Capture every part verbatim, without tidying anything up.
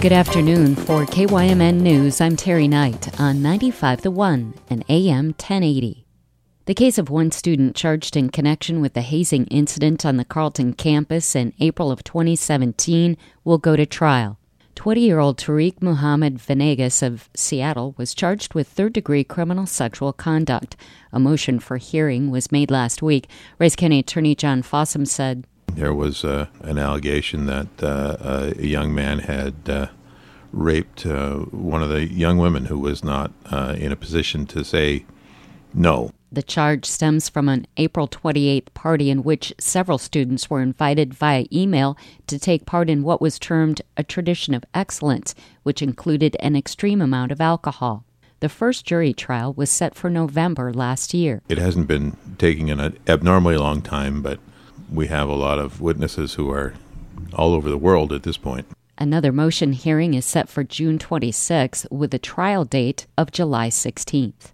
Good afternoon. For K Y M N News, I'm Terry Knight on ninety-five The One and A M ten eighty. The case of one student charged in connection with the hazing incident on the Carleton campus in April of twenty seventeen will go to trial. twenty-year-old Tariq Muhammad Venegas of Seattle was charged with third-degree criminal sexual conduct. A motion for hearing was made last week. Rice County Attorney John Fossum said, There was uh, an allegation that uh, a young man had uh, raped uh, one of the young women who was not uh, in a position to say no. The charge stems from an April twenty-eighth party in which several students were invited via email to take part in what was termed a tradition of excellence, which included an extreme amount of alcohol. The first jury trial was set for November last year. It hasn't been taking an abnormally long time, but we have a lot of witnesses who are all over the world at this point. Another motion hearing is set for June twenty-sixth with a trial date of July sixteenth.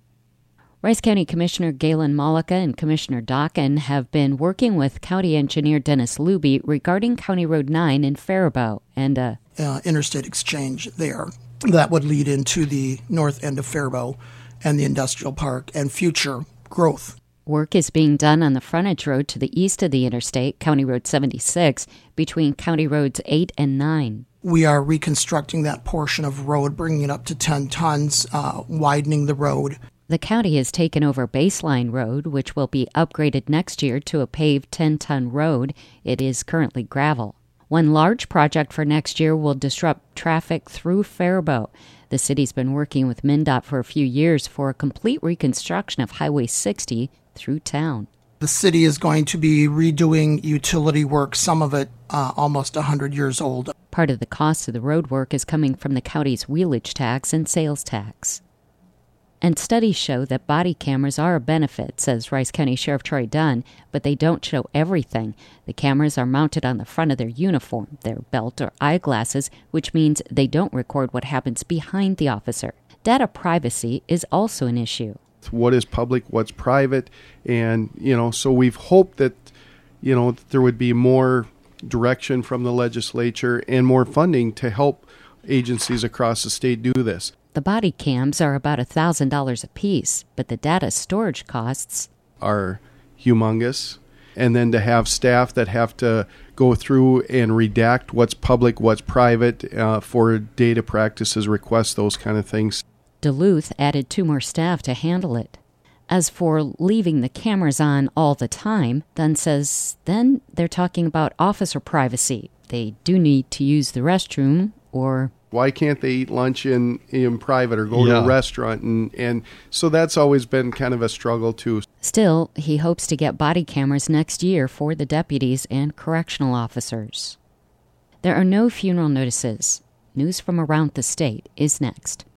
Rice County Commissioner Galen Malika and Commissioner Dockin have been working with County Engineer Dennis Luby regarding County Road nine in Faribault and a uh, interstate exchange there that would lead into the north end of Faribault and the industrial park and future growth. Work is being done on the frontage road to the east of the interstate, County Road seventy-six, between County Roads eight and nine. We are reconstructing that portion of road, bringing it up to ten tons, uh, widening the road. The county has taken over Baseline Road, which will be upgraded next year to a paved ten-ton road. It is currently gravel. One large project for next year will disrupt traffic through Faribault. The city's been working with MnDOT for a few years for a complete reconstruction of Highway sixty through town. The city is going to be redoing utility work, some of it uh, almost one hundred years old. Part of the cost of the road work is coming from the county's wheelage tax and sales tax. And studies show that body cameras are a benefit, says Rice County Sheriff Troy Dunn, but they don't show everything. The cameras are mounted on the front of their uniform, their belt or eyeglasses, which means they don't record what happens behind the officer. Data privacy is also an issue. What is public, what's private, and, you know, so we've hoped that, you know, that there would be more direction from the legislature and more funding to help agencies across the state do this. The body cams are about one thousand dollars a piece, but the data storage costs are humongous. And then to have staff that have to go through and redact what's public, what's private uh, for data practices, requests, those kind of things. Duluth added two more staff to handle it. As for leaving the cameras on all the time, Dunn says then they're talking about officer privacy. They do need to use the restroom or... Why can't they eat lunch in, in private or go yeah. to a restaurant? And, and so that's always been kind of a struggle, too. Still, he hopes to get body cameras next year for the deputies and correctional officers. There are no funeral notices. News from around the state is next.